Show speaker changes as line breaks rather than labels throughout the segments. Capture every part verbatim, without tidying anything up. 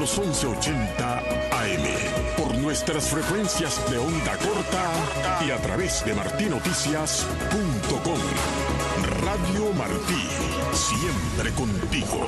los once ochenta A M, por nuestras frecuencias de onda corta y a través de martí noticias punto com. Radio Martí, siempre contigo.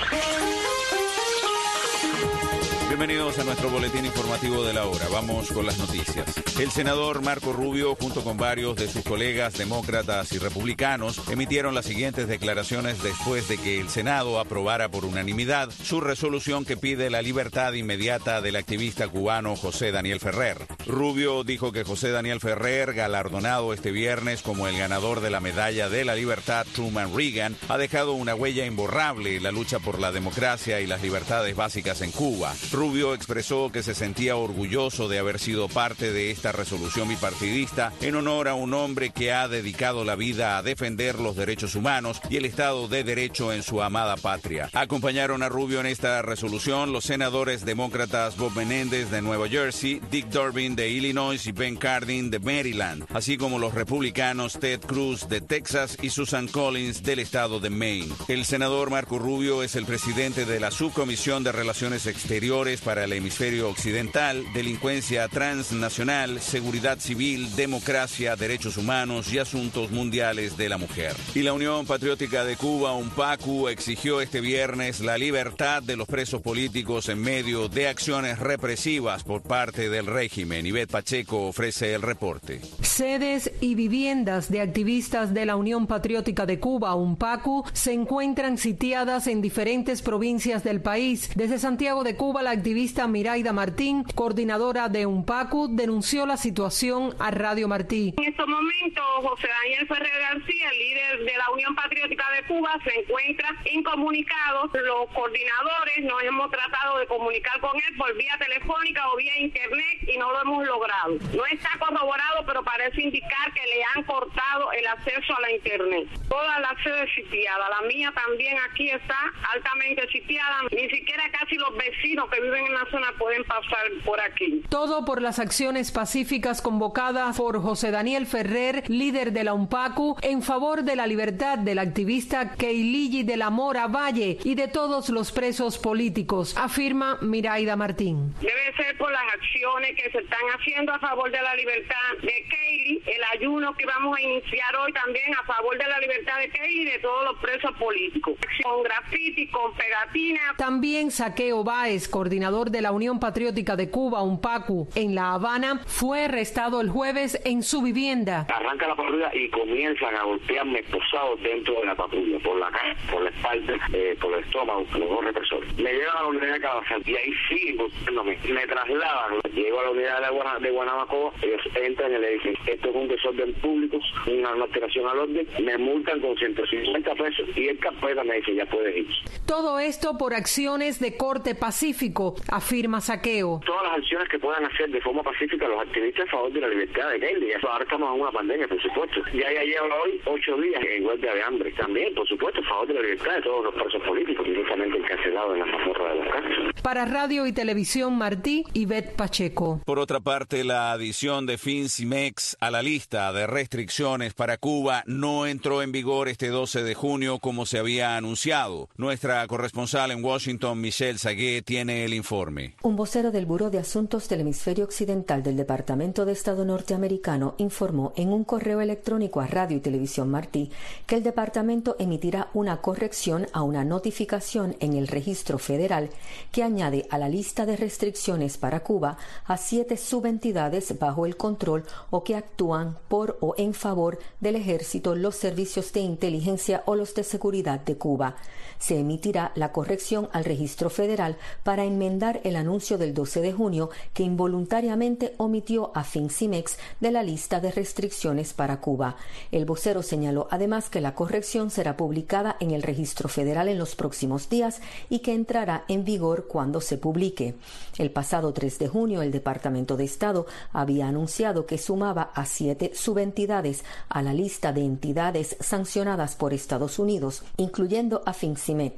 Bienvenidos a nuestro boletín informativo de la hora. Vamos con las noticias. El senador Marco Rubio, junto con varios de sus colegas demócratas y republicanos, emitieron las siguientes declaraciones después de que el Senado aprobara por unanimidad su resolución que pide la libertad inmediata del activista cubano José Daniel Ferrer. Rubio dijo que José Daniel Ferrer, galardonado este viernes como el ganador de la Medalla de la Libertad Truman Reagan, ha dejado una huella imborrable en la lucha por la democracia y las libertades básicas en Cuba. Rubio expresó que se sentía orgulloso de haber sido parte de esta resolución bipartidista en honor a un hombre que ha dedicado la vida a defender los derechos humanos y el Estado de Derecho en su amada patria. Acompañaron a Rubio en esta resolución los senadores demócratas Bob Menéndez de Nueva Jersey, Dick Durbin de Illinois y Ben Cardin de Maryland, así como los republicanos Ted Cruz de Texas y Susan Collins del estado de Maine. El senador Marco Rubio es el presidente de la Subcomisión de Relaciones Exteriores para el Hemisferio Occidental, Delincuencia Transnacional, Seguridad Civil, Democracia, Derechos Humanos y Asuntos Mundiales de la Mujer. Y la Unión Patriótica de Cuba, UNPACU, exigió este viernes la libertad de los presos políticos en medio de acciones represivas por parte del régimen. Ivette Pacheco ofrece el reporte.
Sedes y viviendas de activistas de la Unión Patriótica de Cuba, UNPACU, se encuentran sitiadas en diferentes provincias del país. Desde Santiago de Cuba, la activista Miraida Martín, coordinadora de UNPACU, denunció la situación a Radio Martí.
En estos momentos, José Daniel Ferrer García, el líder de la Unión Patriótica de Cuba, se encuentra incomunicado. Los coordinadores nos hemos tratado de comunicar con él por vía telefónica o vía internet y no lo hemos logrado. No está corroborado, pero parece indicar que le han cortado el acceso a la internet. Todas las sedes sitiadas, la mía también aquí está altamente sitiada. Ni siquiera casi los vecinos que viven en la zona pueden pasar por aquí.
Todo por las acciones pacíficas convocadas por José Daniel Ferrer, líder de la UNPACU, en favor de la libertad del activista Keiligi de la Mora Valle y de todos los presos políticos, afirma Miraida Martín.
Debe ser por las acciones que se están haciendo a favor de la libertad de Keili, el ayuno que vamos a iniciar hoy también a favor de la libertad de Keili y de todos los presos políticos. Con grafiti, con pegatina.
También Saqueo Báez, coordinador de la Unión Patriótica de Cuba, UNPACU, en La Habana, fue arrestado el jueves en su vivienda.
Arranca la patrulla y comienzan a golpearme esposados dentro de la patrulla, por la cara, por la espalda, eh, por el estómago, los dos represores. Me llevan a la unidad de Calabazán y ahí siguen golpeándome. Me trasladan, llego a la unidad de, Guana, de Guanabacoa, ellos entran y le dicen, esto es un desorden público, una alteración al orden, me multan con ciento cincuenta pesos y el carpeta me dice, ya puedes ir.
Todo esto por acciones de corte pacífico, afirma Saqueo.
Todas las acciones que puedan hacer de forma pacífica los activistas a favor de la libertad de Keili. Ahora estamos en una pandemia, por supuesto. Ya ya lleva hoy ocho días en huelga de hambre. También, por supuesto, a favor de la libertad de todos los presos políticos, directamente encarcelados en la mazmorra de la cárcel.
Para Radio y Televisión Martí, Ivette Pacheco.
Por otra parte, la adición de FINCIMEX a la lista de restricciones para Cuba no entró en vigor este doce de junio como se había anunciado. Nuestra corresponsal en Washington, Michelle Sagué, tiene el informe.
Un vocero del Buró de Asuntos del Hemisferio Occidental del Departamento de Estado norteamericano informó en un correo electrónico a Radio y Televisión Martí que el departamento emitirá una corrección a una notificación en el registro federal que añade a la lista de restricciones para Cuba a siete subentidades bajo el control o que actúan por o en favor del ejército, los servicios de inteligencia o los de seguridad de Cuba. Se emitirá la corrección al registro federal para enmendar el anuncio del doce de junio que involuntariamente omitió a FINCIMEX de la lista de restricciones para Cuba. El vocero señaló además que la corrección será publicada en el registro federal en los próximos días y que entrará en vigor cuando se publique. El pasado tres de junio, el Departamento de Estado había anunciado que sumaba a siete subentidades a la lista de entidades sancionadas por Estados Unidos, incluyendo a FINCIMEX.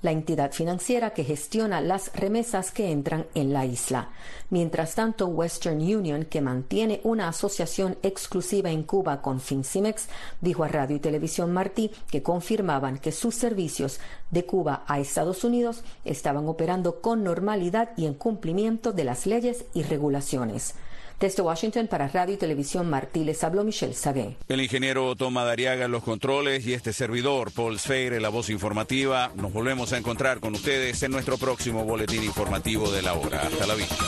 la entidad financiera que gestiona las remesas que entran en la isla. Mientras tanto, Western Union, que mantiene una asociación exclusiva en Cuba con Fincimex, dijo a Radio y Televisión Martí que confirmaban que sus servicios de Cuba a Estados Unidos estaban operando con normalidad y en cumplimiento de las leyes y regulaciones. Desde Washington para Radio y Televisión Martí les habló Michelle Sagué.
El ingeniero Toma Dariaga en los controles y este servidor, Paul Sfeire, la voz informativa. Nos volvemos a encontrar con ustedes en nuestro próximo boletín informativo de la hora. Hasta la vista.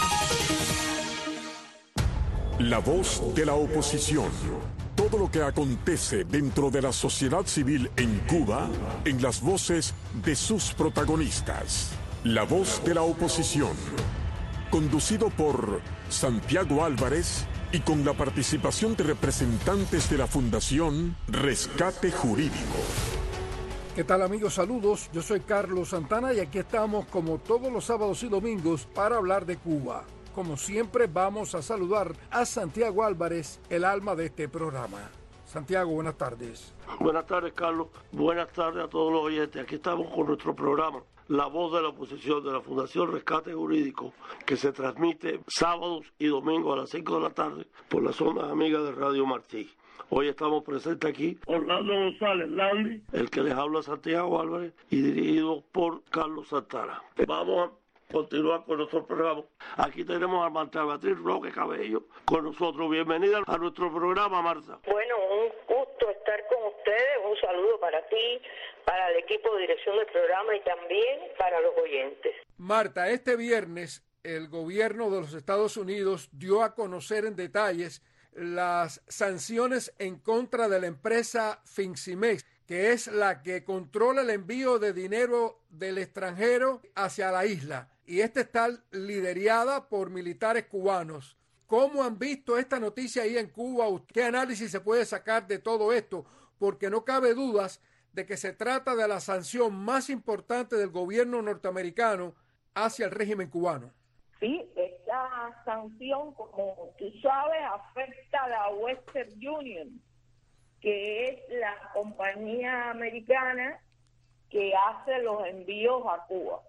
La voz de la oposición. Todo lo que acontece dentro de la sociedad civil en Cuba, en las voces de sus protagonistas. La voz de la oposición. Conducido por Santiago Álvarez y con la participación de representantes de la Fundación Rescate Jurídico.
¿Qué tal, amigos? Saludos, yo soy Carlos Santana y aquí estamos como todos los sábados y domingos para hablar de Cuba. Como siempre vamos a saludar a Santiago Álvarez, el alma de este programa. Santiago, buenas tardes.
Buenas tardes, Carlos. Buenas tardes a todos los oyentes. Aquí estamos con nuestro programa La Voz de la Oposición de la Fundación Rescate Jurídico, que se transmite sábados y domingos a las cinco de la tarde por las ondas amigas de Radio Martí. Hoy estamos presentes aquí Orlando González Landy, el que les habla Santiago Álvarez, y dirigido por Carlos Santana. Vamos a continuar con nuestro programa. Aquí tenemos a Marta Beatriz Roque Cabello con nosotros. Bienvenida a nuestro programa, Marta.
Bueno, un gusto estar con ustedes. Un saludo para ti, para el equipo de dirección del programa y también para los oyentes.
Marta, este viernes el gobierno de los Estados Unidos dio a conocer en detalles las sanciones en contra de la empresa Fincimex, que es la que controla el envío de dinero del extranjero hacia la isla. Y esta está liderada por militares cubanos. ¿Cómo han visto esta noticia ahí en Cuba? ¿Qué análisis se puede sacar de todo esto? Porque no cabe dudas de que se trata de la sanción más importante del gobierno norteamericano hacia el régimen cubano.
Sí, esta sanción, como tú sabes, afecta a la Western Union, que es la compañía americana que hace los envíos a Cuba.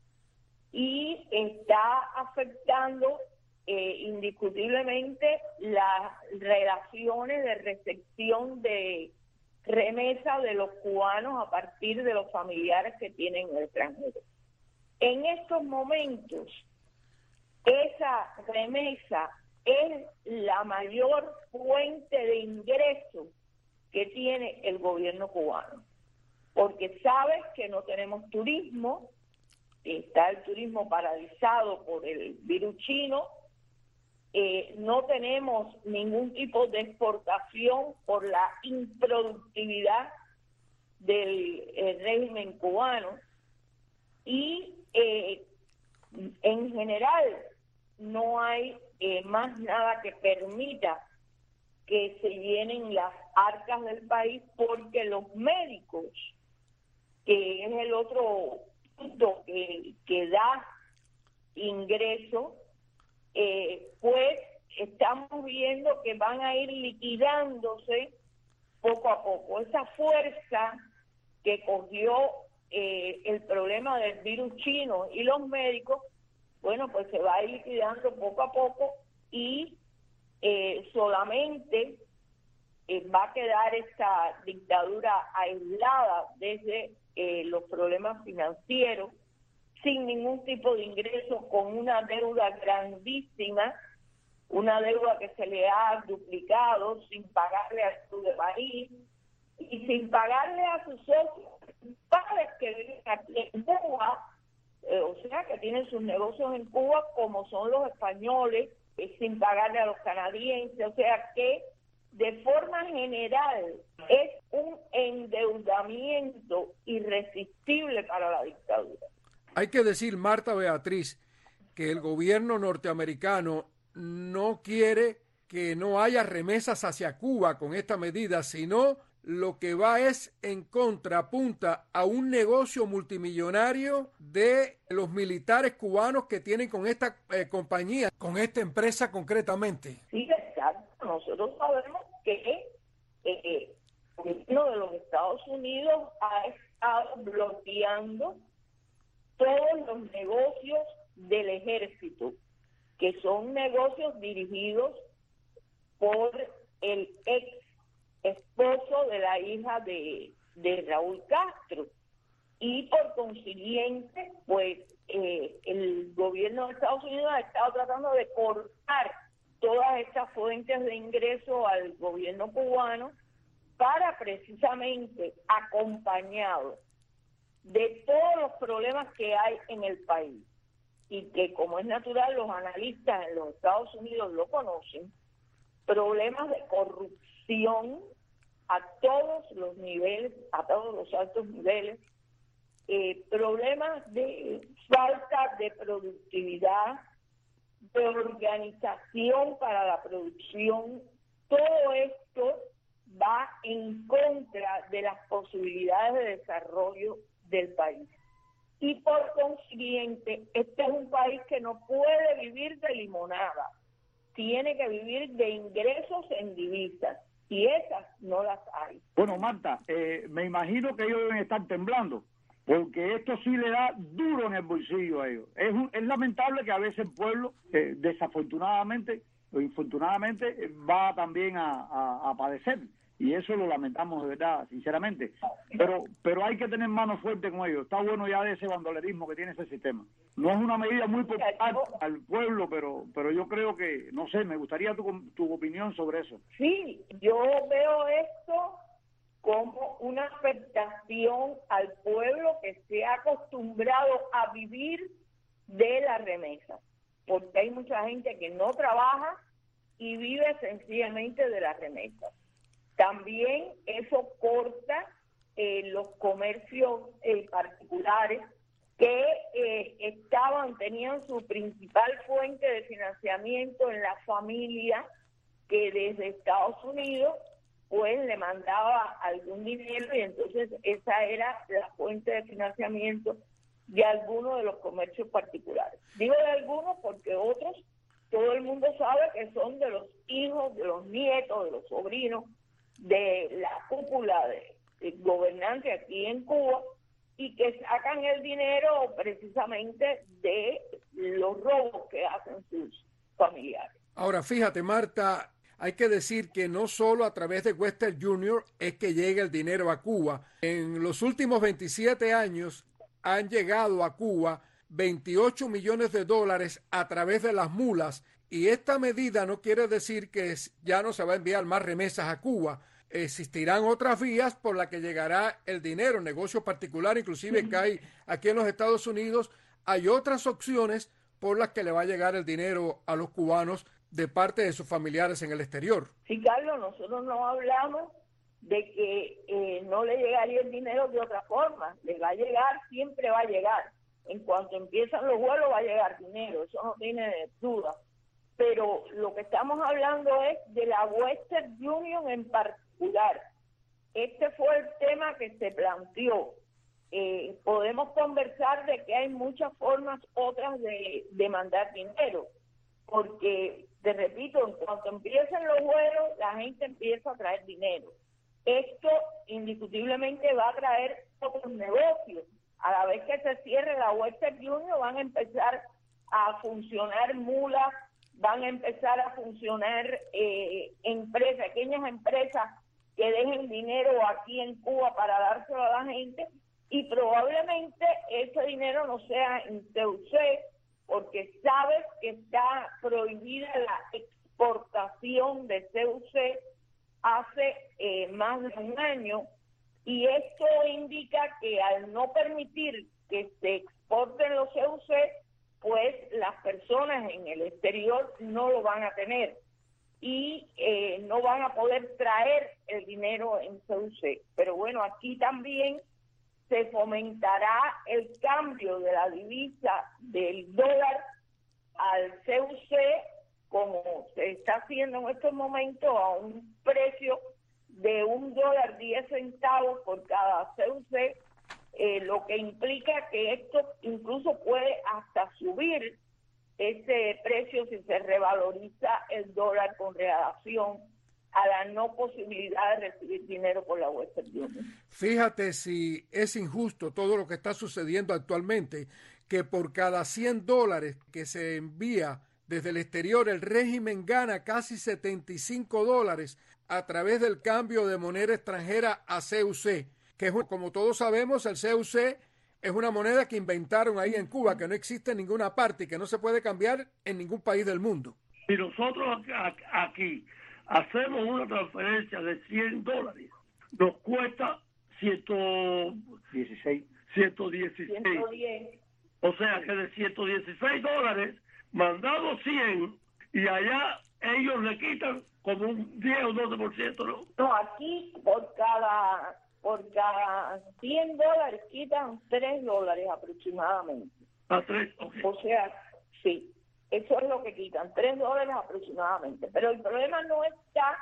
Y está afectando eh, indiscutiblemente las relaciones de recepción de remesa de los cubanos a partir de los familiares que tienen en el extranjero. En estos momentos, esa remesa es la mayor fuente de ingresos que tiene el gobierno cubano, porque sabes que no tenemos turismo, está el turismo paralizado por el virus chino, eh, no tenemos ningún tipo de exportación por la improductividad del eh, régimen cubano y eh, en general no hay eh, más nada que permita que se llenen las arcas del país, porque los médicos, que es el otro punto que, que da ingreso, eh, pues estamos viendo que van a ir liquidándose poco a poco. Esa fuerza que cogió eh, el problema del virus chino y los médicos, bueno, pues se va a ir liquidando poco a poco y eh, solamente eh, va a quedar esta dictadura aislada desde eh, los problemas financieros, sin ningún tipo de ingreso, con una deuda grandísima, una deuda que se le ha duplicado, sin pagarle al sur de París y sin pagarle a sus socios padres que viven aquí en Cuba, eh, o sea, que tienen sus negocios en Cuba, como son los españoles, eh, sin pagarle a los canadienses, o sea que de forma general es un endeudamiento irresistible para la dictadura.
Hay que decir, Marta Beatriz, que el gobierno norteamericano no quiere que no haya remesas hacia Cuba con esta medida, sino lo que va es en contrapunta a un negocio multimillonario de los militares cubanos que tienen con esta eh, compañía, con esta empresa concretamente.
Sí, exacto. Nosotros sabemos que eh, el gobierno de los Estados Unidos ha estado bloqueando todos los negocios del ejército, que son negocios dirigidos por el ex esposo de la hija de, de Raúl Castro. Y por consiguiente, pues eh, el gobierno de Estados Unidos ha estado tratando de cortar todas estas fuentes de ingreso al gobierno cubano para precisamente, acompañado de todos los problemas que hay en el país, y que, como es natural, los analistas en los Estados Unidos lo conocen, problemas de corrupción a todos los niveles, a todos los altos niveles, eh, problemas de falta de productividad, de organización para la producción. Todo esto va en contra de las posibilidades de desarrollo del país. Y por consiguiente, este es un país que no puede vivir de limonada, tiene que vivir de ingresos en divisas, y esas no las hay.
Bueno, Marta, eh, me imagino que ellos deben estar temblando, porque esto sí le da duro en el bolsillo a ellos. Es, un, es lamentable que a veces el pueblo, eh, desafortunadamente o infortunadamente, eh, va también a, a, a padecer. Y eso lo lamentamos de verdad, sinceramente. Pero pero hay que tener mano fuerte con ellos. Está bueno ya de ese bandolerismo que tiene ese sistema. No es una medida muy popular al pueblo, pero pero yo creo que, no sé, me gustaría tu, tu opinión sobre eso.
Sí, yo veo esto como una afectación al pueblo que se ha acostumbrado a vivir de la remesa. Porque hay mucha gente que no trabaja y vive sencillamente de la remesa. También eso corta eh, los comercios eh, particulares que eh, estaban, tenían su principal fuente de financiamiento en la familia, que desde Estados Unidos pues le mandaba algún dinero, y entonces esa era la fuente de financiamiento de algunos de los comercios particulares. Digo de algunos porque otros, todo el mundo sabe que son de los hijos, de los nietos, de los sobrinos de la cúpula de, de gobernante aquí en Cuba, y que sacan el dinero precisamente de los robos que hacen sus familiares.
Ahora, fíjate, Marta, hay que decir que no solo a través de Western Junior es que llega el dinero a Cuba. En los últimos veintisiete años han llegado a Cuba veintiocho millones de dólares a través de las mulas. Y esta medida no quiere decir que ya no se va a enviar más remesas a Cuba. Existirán otras vías por las que llegará el dinero, negocios particulares, inclusive que hay aquí en los Estados Unidos. Hay otras opciones por las que le va a llegar el dinero a los cubanos de parte de sus familiares en el exterior.
Sí, Carlos, nosotros no hablamos de que eh, no le llegaría el dinero de otra forma. Le va a llegar, siempre va a llegar. En cuanto empiezan los vuelos va a llegar dinero, eso no tiene duda. Pero lo que estamos hablando es de la Western Union en particular. Este fue el tema que se planteó. Eh, podemos conversar de que hay muchas formas otras de, de mandar dinero, porque, te repito, en cuanto empiecen los vuelos, la gente empieza a traer dinero. Esto indiscutiblemente va a traer otros negocios. A la vez que se cierre la Western Union, van a empezar a funcionar mulas, van a empezar a funcionar eh, empresas, pequeñas empresas que dejen dinero aquí en Cuba para dárselo a la gente, y probablemente ese dinero no sea en C U C, porque sabes que está prohibida la exportación de C U C hace eh, más de un año, y esto indica que al no permitir que se exporten los C U C, pues las personas en el exterior no lo van a tener y eh, no van a poder traer el dinero en C U C. Pero bueno, aquí también se fomentará el cambio de la divisa del dólar al C U C, como se está haciendo en estos momentos, a un precio de un dólar diez centavos por cada C U C, eh, lo que implica que esto incluso puede hasta subir ese precio si se revaloriza el dólar con relación a la no posibilidad de recibir dinero por la Western Union.
Fíjate si es injusto todo lo que está sucediendo actualmente, que por cada cien dólares que se envía desde el exterior, el régimen gana casi setenta y cinco dólares a través del cambio de moneda extranjera a C U C, que es, como todos sabemos, el C U C es una moneda que inventaron ahí en Cuba, que no existe en ninguna parte y que no se puede cambiar en ningún país del mundo.
Si nosotros aquí hacemos una transferencia de cien dólares, nos cuesta ciento dieciséis. ciento dieciséis.
ciento diez.
O sea que de ciento dieciséis dólares, mandado cien, y allá ellos le quitan como un diez o doce por ciento, ¿no?
No, aquí por cada, por cada cien dólares quitan tres dólares aproximadamente.
A tres, ok.
O sea, sí. Eso es lo que quitan, tres dólares aproximadamente. Pero el problema no está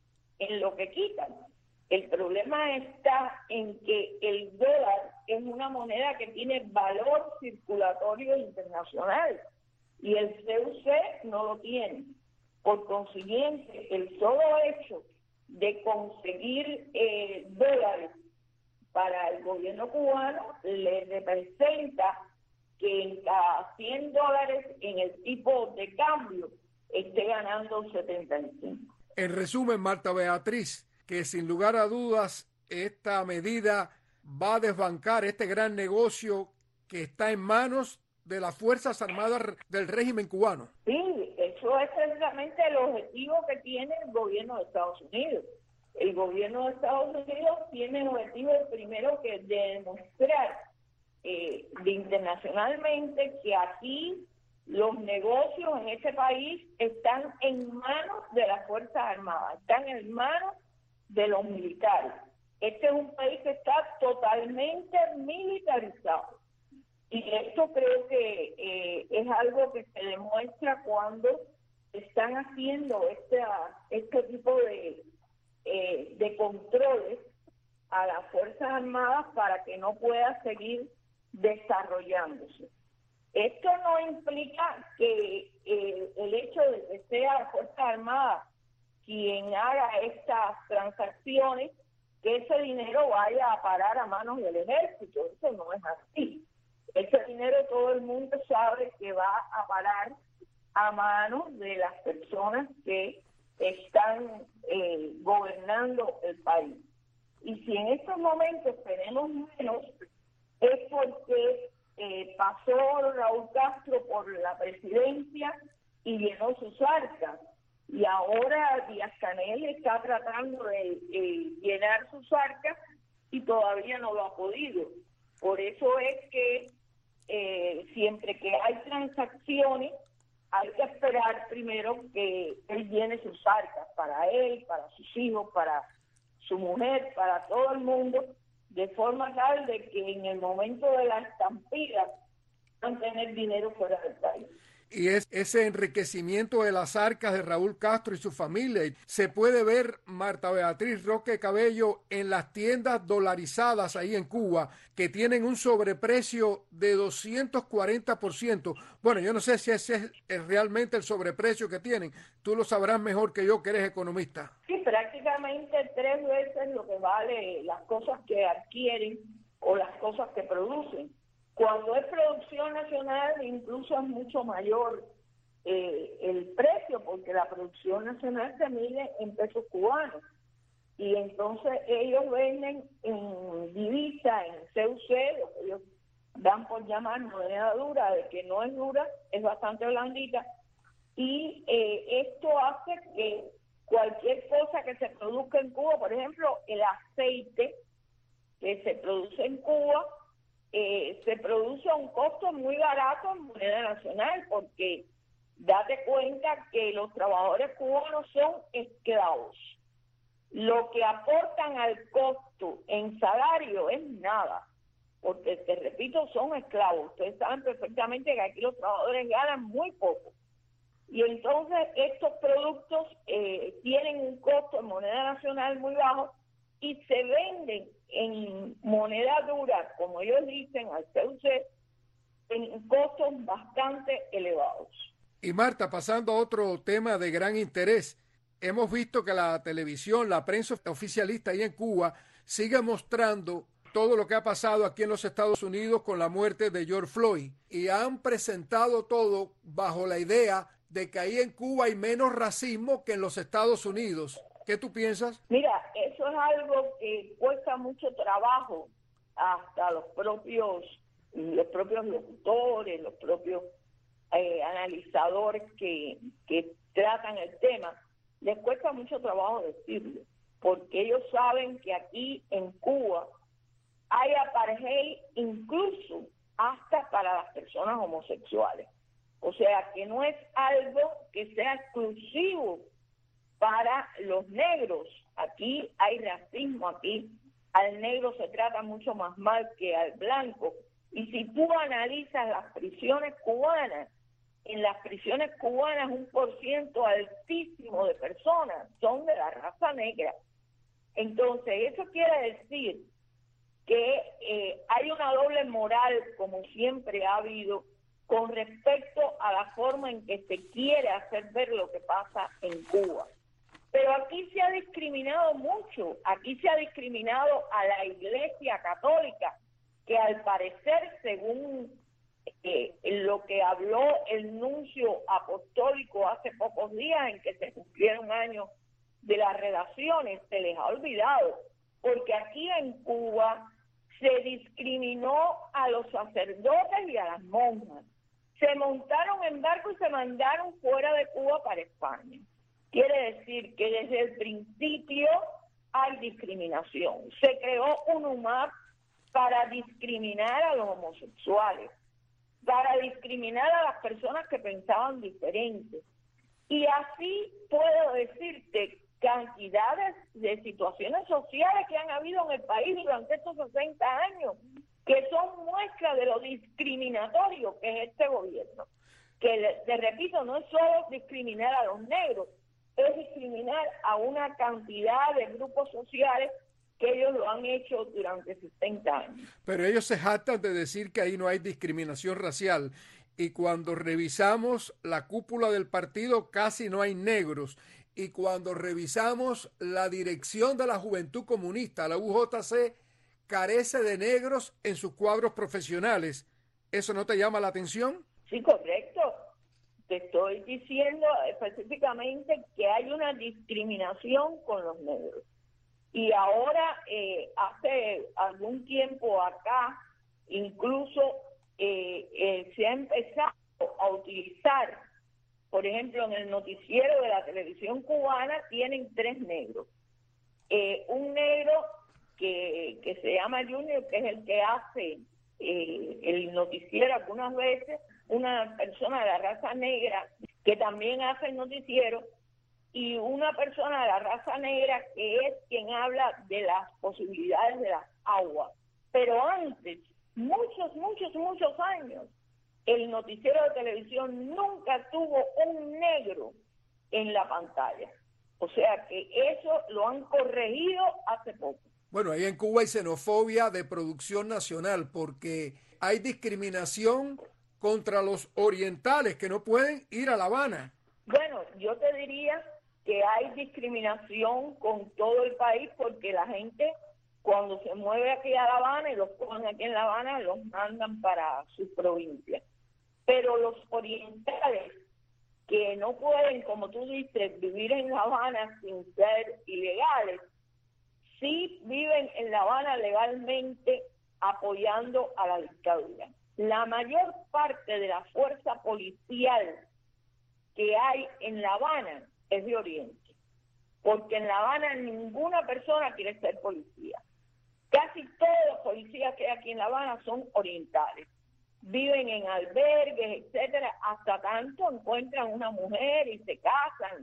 en lo que quitan. El problema está en que el dólar es una moneda que tiene valor circulatorio internacional y el C U C no lo tiene. Por consiguiente, el solo hecho de conseguir eh, dólares para el gobierno cubano le representa que en cada cien dólares en el tipo de cambio esté ganando setenta y cinco.
En resumen, Marta Beatriz, que sin lugar a dudas esta medida va a desbancar este gran negocio que está en manos de las Fuerzas Armadas del régimen cubano.
Sí, eso es precisamente el objetivo que tiene el gobierno de Estados Unidos. El gobierno de Estados Unidos tiene el objetivo primero que de demostrar Eh, de internacionalmente que aquí los negocios en este país están en manos de las Fuerzas Armadas, están en manos de los militares. Este es un país que está totalmente militarizado y esto creo que eh, es algo que se demuestra cuando están haciendo este, este tipo de, eh, de controles a las Fuerzas Armadas para que no pueda seguir desarrollándose. Esto no implica que eh, el hecho de que sea la Fuerza Armada quien haga estas transacciones, que ese dinero vaya a parar a manos del ejército. Eso no es así. Ese dinero todo el mundo sabe que va a parar a manos de las personas que están eh, gobernando el país. Y si en estos momentos tenemos menos, es porque eh, pasó Raúl Castro por la presidencia y llenó sus arcas. Y ahora Díaz-Canel está tratando de eh, llenar sus arcas y todavía no lo ha podido. Por eso es que eh, siempre que hay transacciones, hay que esperar primero que él llene sus arcas para él, para sus hijos, para su mujer, para todo el mundo, de forma tal de que en el momento de la estampida van a tener dinero fuera del país.
Y es ese enriquecimiento de las arcas de Raúl Castro y su familia. Se puede ver, Marta Beatriz Roque Cabello, en las tiendas dolarizadas ahí en Cuba, que tienen un sobreprecio de doscientos cuarenta por ciento. Bueno, yo no sé si ese es realmente el sobreprecio que tienen. Tú lo sabrás mejor que yo, que eres economista.
Sí, prácticamente tres veces lo que vale las cosas que adquieren o las cosas que producen. Cuando es producción nacional, incluso es mucho mayor eh, el precio, porque la producción nacional se mide en pesos cubanos. Y entonces ellos venden en divisa, en C U C, lo que ellos dan por llamar moneda dura, de que no es dura, es bastante blandita. Y eh, esto hace que cualquier cosa que se produzca en Cuba, por ejemplo, el aceite que se produce en Cuba, Eh, se produce a un costo muy barato en moneda nacional, porque date cuenta que los trabajadores cubanos son esclavos. Lo que aportan al costo en salario es nada, porque te repito, son esclavos. Ustedes saben perfectamente que aquí los trabajadores ganan muy poco. Y entonces estos productos eh, tienen un costo en moneda nacional muy bajo y se venden en moneda dura, como ellos dicen, al C U C, en costos bastante elevados.
Y Marta, pasando a otro tema de gran interés, hemos visto que la televisión, la prensa oficialista ahí en Cuba sigue mostrando todo lo que ha pasado aquí en los Estados Unidos con la muerte de George Floyd, y han presentado todo bajo la idea de que ahí en Cuba hay menos racismo que en los Estados Unidos. ¿Qué tú piensas?
Mira, eso es algo que cuesta mucho trabajo hasta los propios los propios locutores, los propios eh, analizadores que, que tratan el tema. Les cuesta mucho trabajo decirlo, porque ellos saben que aquí en Cuba hay apartheid incluso hasta para las personas homosexuales. O sea, que no es algo que sea exclusivo para los negros. Aquí hay racismo, aquí al negro se trata mucho más mal que al blanco. Y si tú analizas las prisiones cubanas, en las prisiones cubanas un por ciento altísimo de personas son de la raza negra. Entonces, eso quiere decir que eh, hay una doble moral, como siempre ha habido, con respecto a la forma en que se quiere hacer ver lo que pasa en Cuba. Pero aquí se ha discriminado mucho, aquí se ha discriminado a la Iglesia Católica, que al parecer, según eh, lo que habló el nuncio apostólico hace pocos días, en que se cumplieron años de las relaciones, se les ha olvidado, porque aquí en Cuba se discriminó a los sacerdotes y a las monjas. Se montaron en barco y se mandaron fuera de Cuba para España. Quiere decir que desde el principio hay discriminación. Se creó un U M A P para discriminar a los homosexuales, para discriminar a las personas que pensaban diferente. Y así puedo decirte cantidades de situaciones sociales que han habido en el país durante estos sesenta años, que son muestra de lo discriminatorio que es este gobierno. Que, te repito, no es solo discriminar a los negros, es discriminar a una cantidad de grupos sociales que ellos lo han hecho durante sesenta años.
Pero ellos se jactan de decir que ahí no hay discriminación racial, y cuando revisamos la cúpula del partido casi no hay negros, y cuando revisamos la dirección de la Juventud Comunista, la U J C, carece de negros en sus cuadros profesionales. ¿Eso no te llama la atención?
Sí, correcto. Te estoy diciendo específicamente que hay una discriminación con los negros. Y ahora, eh, hace algún tiempo acá, incluso eh, eh, se ha empezado a utilizar, por ejemplo, en el noticiero de la televisión cubana tienen tres negros. Eh, un negro que, que se llama Junior, que es el que hace eh, el noticiero algunas veces, una persona de la raza negra que también hace el noticiero, y una persona de la raza negra que es quien habla de las posibilidades de las aguas. Pero antes, muchos, muchos, muchos años, el noticiero de televisión nunca tuvo un negro en la pantalla. O sea que eso lo han corregido hace poco.
Bueno, ahí en Cuba hay xenofobia de producción nacional porque hay discriminación contra los orientales que no pueden ir a La Habana.
Bueno, yo te diría que hay discriminación con todo el país porque la gente cuando se mueve aquí a La Habana y los cogen aquí en La Habana los mandan para sus provincias. Pero los orientales que no pueden, como tú dices, vivir en La Habana sin ser ilegales, sí viven en La Habana legalmente apoyando a la dictadura. La mayor parte de la fuerza policial que hay en La Habana es de Oriente, porque en La Habana ninguna persona quiere ser policía. Casi todos los policías que hay aquí en La Habana son orientales. Viven en albergues, etcétera, hasta tanto encuentran una mujer y se casan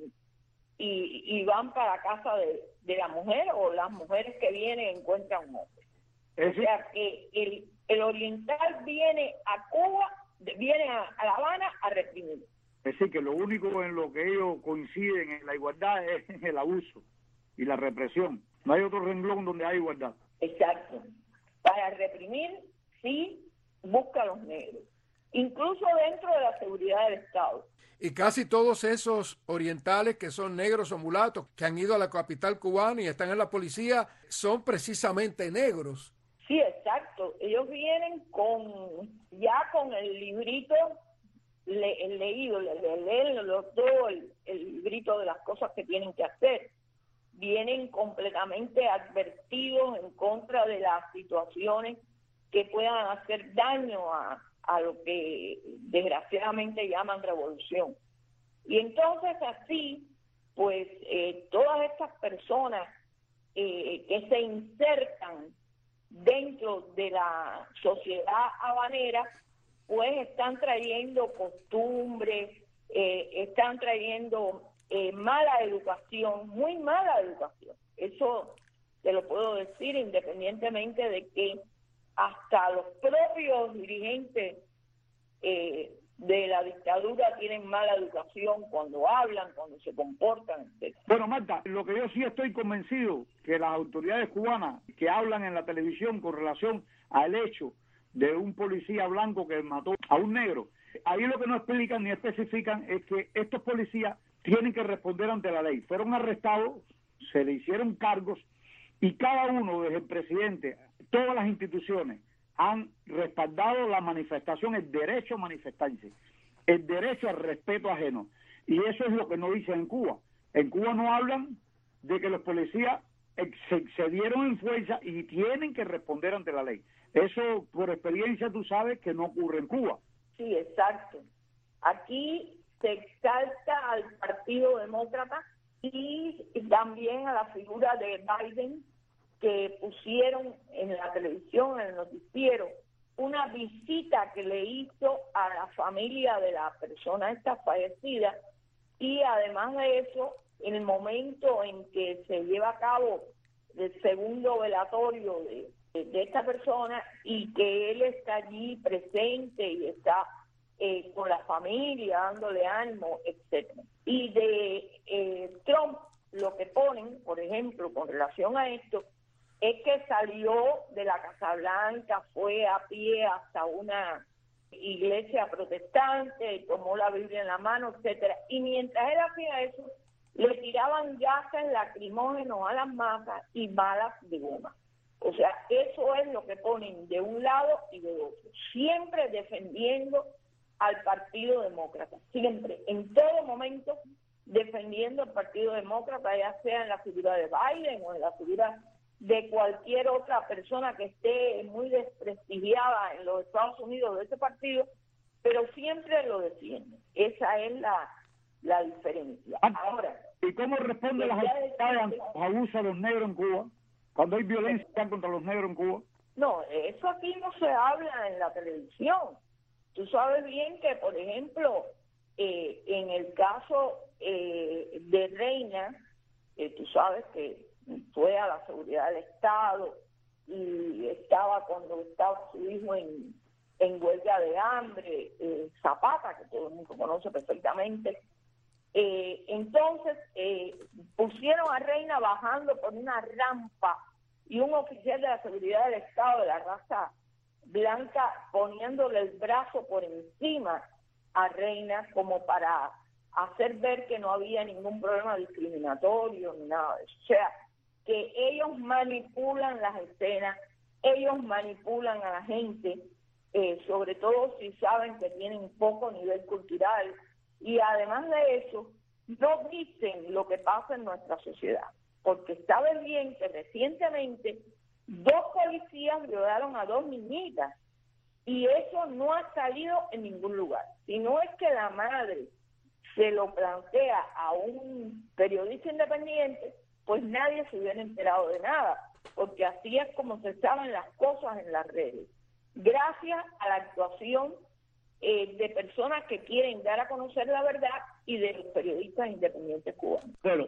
y, y van para casa de, de la mujer, o las mujeres que vienen encuentran un hombre. O sea que el, el oriental viene a Cuba, viene a, a La Habana a reprimir.
Es decir, que lo único en lo que ellos coinciden en la igualdad es en el abuso y la represión. No hay otro renglón donde hay igualdad.
Exacto. Para reprimir, sí, busca a los negros. Incluso dentro de la seguridad seguridad del Estado.
Y casi todos esos orientales que son negros o mulatos, que han ido a la capital cubana y están en la policía, son precisamente negros.
Sí, exacto. Ellos vienen con ya con el librito le, el leído, le, le leen los dos el, el librito de las cosas que tienen que hacer. Vienen completamente advertidos en contra de las situaciones que puedan hacer daño a, a lo que desgraciadamente llaman revolución. Y entonces así, pues eh, todas estas personas eh, que se insertan dentro de la sociedad habanera, pues están trayendo costumbres, eh, están trayendo eh, mala educación, muy mala educación. Eso te lo puedo decir independientemente de que hasta los propios dirigentes eh, de la dictadura tienen mala educación cuando hablan, cuando se comportan, etcétera.
Bueno, Marta, lo que yo sí estoy convencido que las autoridades cubanas que hablan en la televisión con relación al hecho de un policía blanco que mató a un negro, ahí lo que no explican ni especifican es que estos policías tienen que responder ante la ley. Fueron arrestados, se le hicieron cargos y cada uno, desde el presidente, todas las instituciones, han respaldado la manifestación, el derecho a manifestarse, el derecho al respeto ajeno. Y eso es lo que no dicen en Cuba. En Cuba no hablan de que los policías se excedieron en fuerza y tienen que responder ante la ley. Eso, por experiencia, tú sabes que no ocurre en Cuba.
Sí, exacto. Aquí se exalta al Partido Demócrata y también a la figura de Biden, que pusieron en la televisión, en el noticiero, una visita que le hizo a la familia de la persona esta fallecida, y además de eso, en el momento en que se lleva a cabo el segundo velatorio de, de, de esta persona, y que él está allí presente y está eh, con la familia dándole ánimo, etcétera. Y de eh, Trump, lo que ponen, por ejemplo, con relación a esto, es que salió de la Casa Blanca, fue a pie hasta una iglesia protestante, tomó la Biblia en la mano, etcétera. Y mientras él hacía eso, le tiraban gases lacrimógenos a las masas y balas de goma. O sea, eso es lo que ponen de un lado y de otro, siempre defendiendo al Partido Demócrata, siempre, en todo momento, defendiendo al Partido Demócrata, ya sea en la figura de Biden o en la figura de cualquier otra persona que esté muy desprestigiada en los Estados Unidos de ese partido, pero siempre lo defiende. Esa es la, la diferencia. Ahora,
¿y cómo responden las autoridades a los abusos a los negros en Cuba? Cuando hay violencia contra los negros en Cuba.
No, eso aquí no se habla en la televisión. Tú sabes bien que, por ejemplo, eh, en el caso eh, de Reina, eh, tú sabes que fue a la seguridad del Estado y estaba cuando estaba su hijo en, en huelga de hambre, eh, Zapata, que todo el mundo conoce perfectamente. Eh, entonces eh, pusieron a Reina bajando por una rampa y un oficial de la seguridad del Estado de la raza blanca poniéndole el brazo por encima a Reina como para hacer ver que no había ningún problema discriminatorio ni nada de eso. O sea, que ellos manipulan las escenas, ellos manipulan a la gente, eh, sobre todo si saben que tienen poco nivel cultural, y además de eso, no dicen lo que pasa en nuestra sociedad, porque saben bien que recientemente dos policías violaron a dos niñitas, y eso no ha salido en ningún lugar. Si no es que la madre se lo plantea a un periodista independiente, pues nadie se hubiera enterado de nada, porque así es como se saben las cosas en las redes, gracias a la actuación eh, de personas que quieren dar a conocer la verdad y de los periodistas independientes cubanos.
Pero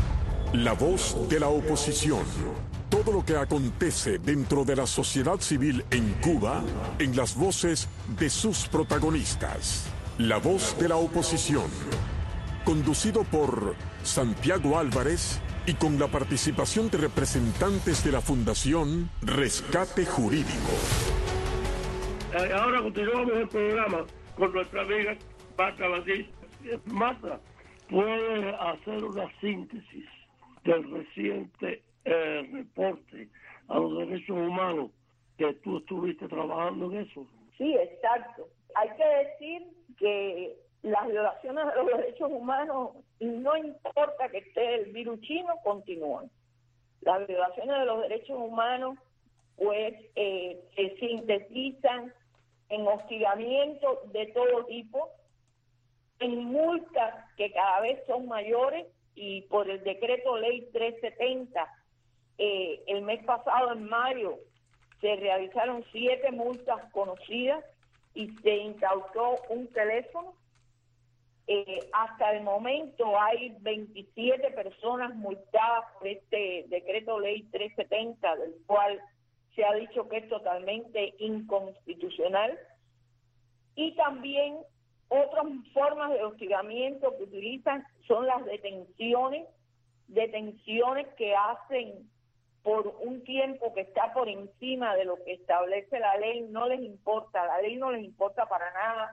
la voz de la oposición. Todo lo que acontece dentro de la sociedad civil en Cuba, en las voces de sus protagonistas. La voz de la oposición. Conducido por Santiago Álvarez y con la participación de representantes de la Fundación Rescate Jurídico.
Ahora continuamos el programa con nuestra amiga Marta, ¿puede hacer una síntesis del reciente eh, reporte a los derechos humanos que tú estuviste trabajando en eso?
Sí, exacto. Hay que decir que las violaciones de los derechos humanos, no importa que esté el virus chino, continúan. Las violaciones de los derechos humanos pues eh, se sintetizan en hostigamiento de todo tipo, en multas que cada vez son mayores, y por el decreto ley trescientos setenta, eh, el mes pasado, en mayo, se realizaron siete multas conocidas y se incautó un teléfono. Eh, hasta el momento hay veintisiete personas multadas por este decreto ley trescientos setenta, del cual se ha dicho que es totalmente inconstitucional. Y también otras formas de hostigamiento que utilizan son las detenciones, detenciones que hacen por un tiempo que está por encima de lo que establece la ley. No les importa, la ley no les importa para nada.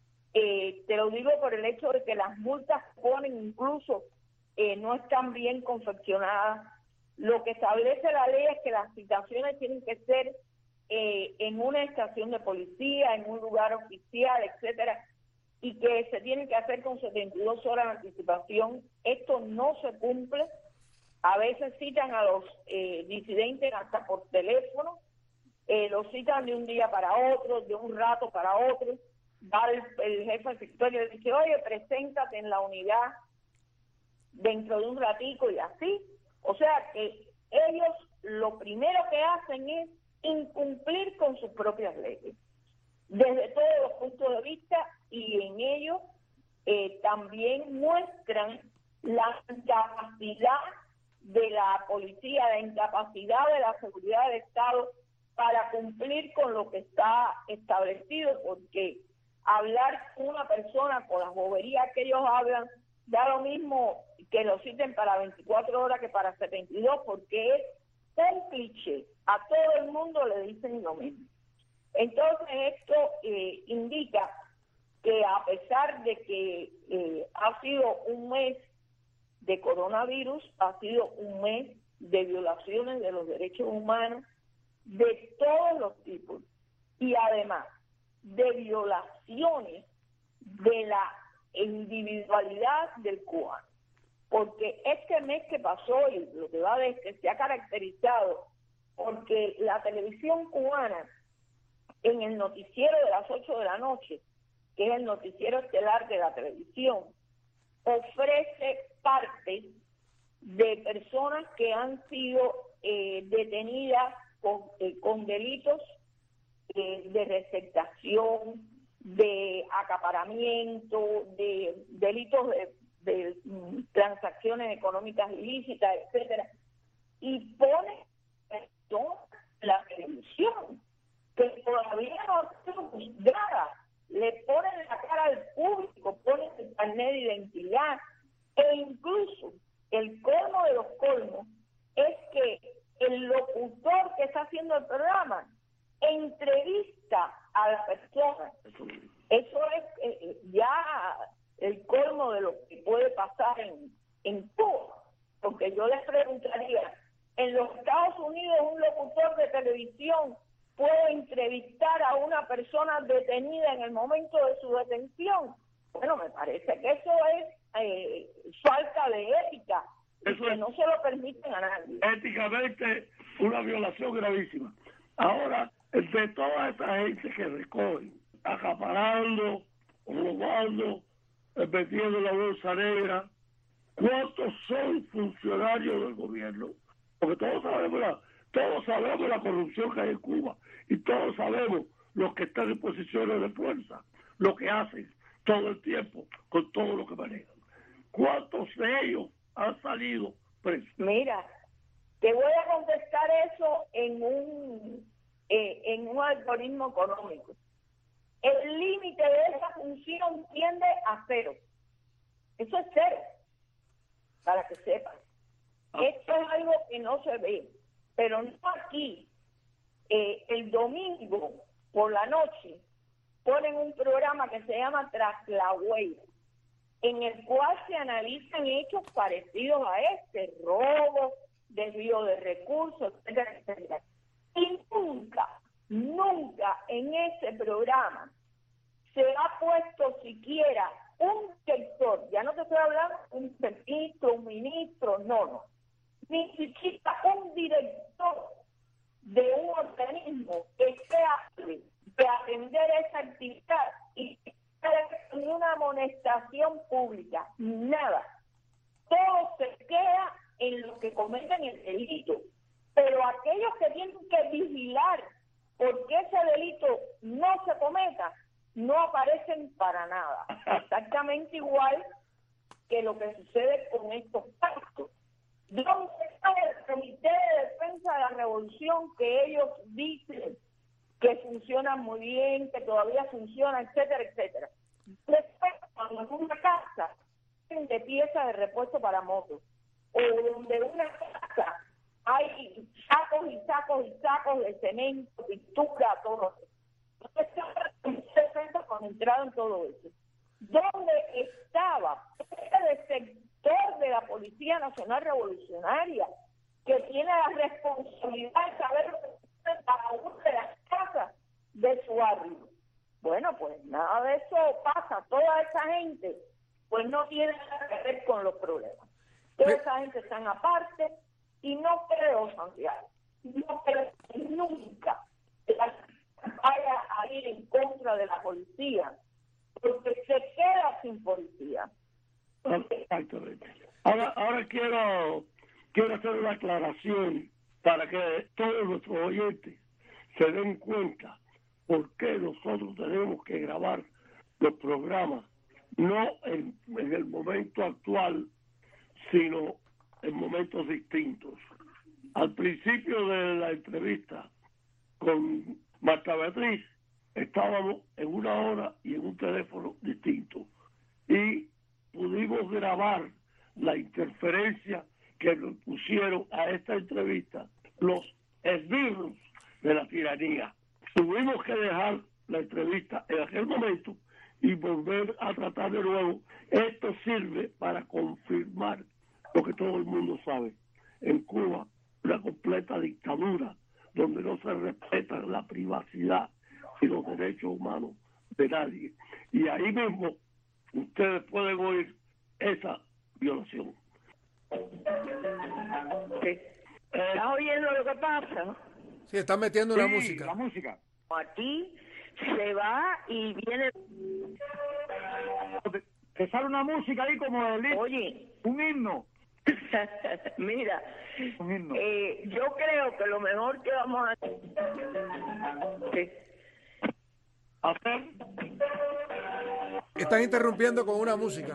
Eh, te lo digo por el hecho de que las multas que ponen incluso eh, no están bien confeccionadas. Lo que establece la ley es que las citaciones tienen que ser eh, en una estación de policía, en un lugar oficial, etcétera, y que se tienen que hacer con setenta y dos horas de anticipación. Esto no se cumple. A veces citan a los eh, disidentes hasta por teléfono, eh, los citan de un día para otro, de un rato para otro. Va el, el jefe del secretario y dice, oye, preséntate en la unidad dentro de un ratico, y así. O sea que ellos lo primero que hacen es incumplir con sus propias leyes, desde todos los puntos de vista, y en ello eh, también muestran la incapacidad de la policía, la incapacidad de la seguridad del Estado para cumplir con lo que está establecido, porque hablar con una persona con las boberías que ellos hablan da lo mismo que lo citen para veinticuatro horas que para setenta y dos, porque es un cliché. A todo el mundo le dicen lo mismo. Entonces esto eh, indica que a pesar de que eh, ha sido un mes de coronavirus, ha sido un mes de violaciones de los derechos humanos de todos los tipos, y además de violaciones de la individualidad del cubano, porque este mes que pasó y lo que va de este se ha caracterizado porque la televisión cubana, en el noticiero de las ocho de la noche, que es el noticiero estelar de la televisión, ofrece partes de personas que han sido eh, detenidas con, eh, con delitos eh, de receptación, de acaparamiento, de delitos de, de mm, transacciones económicas ilícitas, etcétera, y pone la televisión, que todavía no ha sido juzgada, le ponen la cara al público, ponen el carnet de identidad, e incluso el colmo de los colmos es que el locutor que está haciendo el programa entrevista a la persona. Eso es eh, ya el colmo de lo que puede pasar en, en Cuba, porque yo les preguntaría, en los Estados Unidos un locutor de televisión puede entrevistar a una persona detenida en el momento de su detención. Bueno, me parece que eso es eh, falta de ética, eso que es, no se lo permiten a nadie.
Éticamente una violación gravísima. Ahora, de toda esta gente que recoge, acaparando, robando, metiendo la bolsa negra, ¿cuántos son funcionarios del gobierno? Porque todos sabemos la, todos sabemos la corrupción que hay en Cuba, y todos sabemos los que están en posiciones de fuerza, lo que hacen todo el tiempo con todo lo que manejan. ¿Cuántos de ellos han salido presos?
Mira, te voy a contestar eso en un eh, en un algoritmo económico. El límite de esa función tiende a cero. Eso es cero, para que sepan. Ah. Esto es algo que no se ve, pero no aquí. Eh, el domingo por la noche ponen un programa que se llama Tras la Huella, en el cual se analizan hechos parecidos a este, robo, desvío de recursos, etcétera, etcétera. Y nunca, nunca en ese programa se ha puesto siquiera un sector, ya no te estoy hablando de un ministro, un ministro, no, no, ni siquiera un director de un organismo que sea de atender esa actividad y ni una amonestación pública, nada. Todo se queda en los que cometen el delito, pero aquellos que tienen que vigilar porque ese delito no se cometa, no aparecen para nada. Exactamente igual que lo que sucede con estos casos. ¿Dónde está el Comité de Defensa de la Revolución que ellos dicen que funcionan muy bien, que todavía funciona, etcétera, etcétera? Después, cuando en una casa de piezas de repuesto para motos, o donde una casa hay sacos y sacos y sacos de cemento, pintura, todo eso. Entonces, defensa con entrada en todo eso. ¿Dónde estaba ese sector de la Policía Nacional Revolucionaria que tiene la responsabilidad de saber lo que sucede en cada una de las casas de su barrio? Bueno, pues nada de eso pasa. Toda esa gente pues no tiene nada que ver con los problemas. Toda esa gente están aparte y no creo, Santiago, no creo que nunca vaya a ir en contra de la policía, porque se queda sin policía.
Exactamente. Ahora, ahora quiero, quiero hacer una aclaración para que todos nuestros oyentes se den cuenta por qué nosotros tenemos que grabar los programas, no en, en el momento actual, sino en momentos distintos. Al principio de la entrevista con Marta Beatriz, estábamos en una hora y en un teléfono distinto. Y pudimos grabar la interferencia que nos pusieron a esta entrevista los esbirros de la tiranía. Tuvimos que dejar la entrevista en aquel momento y volver a tratar de nuevo. Esto sirve para confirmar lo que todo el mundo sabe. En Cuba, una completa dictadura donde no se respeta la privacidad y los derechos humanos de nadie. Y ahí mismo ustedes pueden oír esa violación.
Sí. ¿Estás oyendo lo que pasa?
Sí, están metiendo una
Sí,
música.
la música.
Aquí se va y viene...
Te sale una música ahí como de
Oye,
un himno.
mira,
Un himno.
eh, yo creo que lo mejor que vamos a sí.
Hacer
Están interrumpiendo con una música.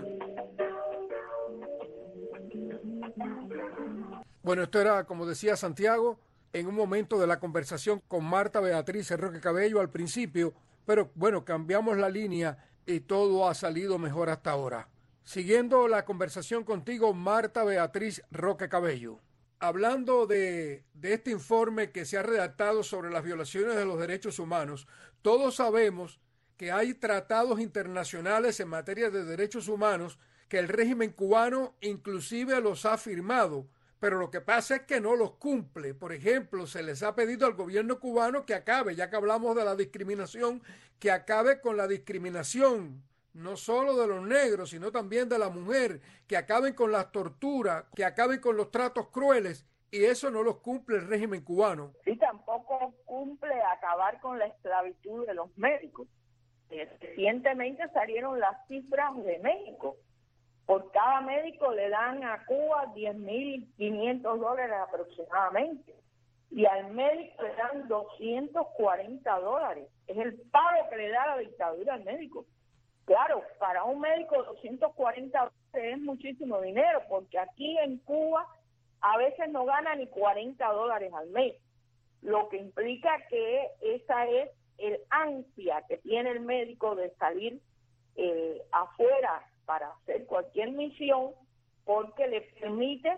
Bueno, esto era, como decía Santiago, en un momento de la conversación con Marta Beatriz Roque Cabello al principio, pero bueno, cambiamos la línea y todo ha salido mejor hasta ahora. Siguiendo la conversación contigo, Marta Beatriz Roque Cabello. Hablando de, de este informe que se ha redactado sobre las violaciones de los derechos humanos, todos sabemos que hay tratados internacionales en materia de derechos humanos que el régimen cubano inclusive los ha firmado, pero lo que pasa es que no los cumple. Por ejemplo, se les ha pedido al gobierno cubano que acabe, ya que hablamos de la discriminación, que acabe con la discriminación, no solo de los negros, sino también de la mujer, que acaben con las torturas, que acaben con los tratos crueles, y eso no los cumple el régimen cubano.
Y tampoco cumple acabar con la esclavitud de los médicos. Recientemente salieron las cifras de México. Por cada médico le dan a Cuba diez mil quinientos dólares aproximadamente. Y al médico le dan doscientos cuarenta dólares. Es el pago que le da la dictadura al médico. Claro, para un médico doscientos cuarenta dólares es muchísimo dinero, porque aquí en Cuba a veces no gana ni cuarenta dólares al mes. Lo que implica que esa es el ansia que tiene el médico de salir eh, afuera para hacer cualquier misión, porque le permite